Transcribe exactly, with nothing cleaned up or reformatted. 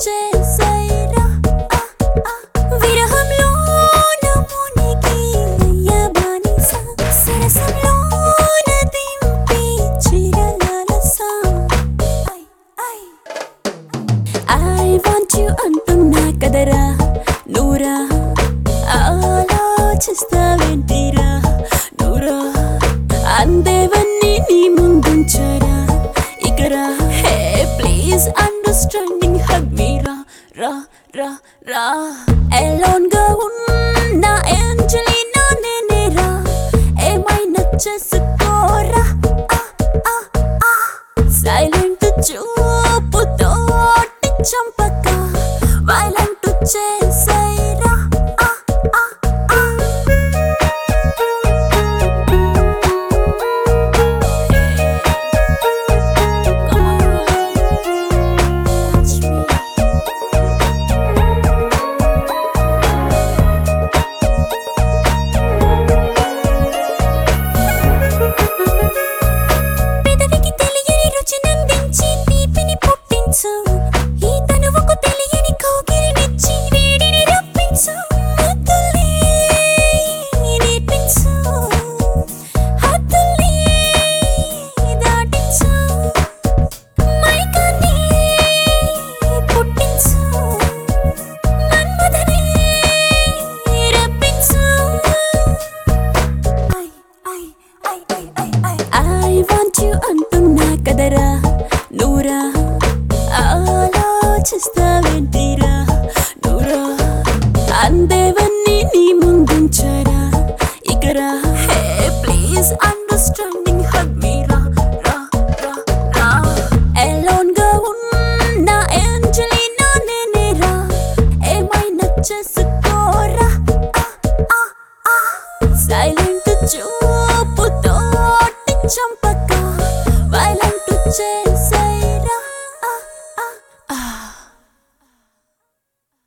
చేసేరా విరహంలోన మునిగి అయ్యా బానిస సరసంలోన దింపి చిరలలస I want you అంటున్నా కదరా నూరా ఆలోచిస్తావేంటిరా నూరా అందేవన్నీ నీ ముందుంచరా ఇకరా hey please understanding hug me రా రా రా రా alone గా ఉన్న ఏంజెలినా నేనేరా ఏమైనా చేసుకోరా సైలెంట్ చూపుతోటి చంపక వైలెంట్ చే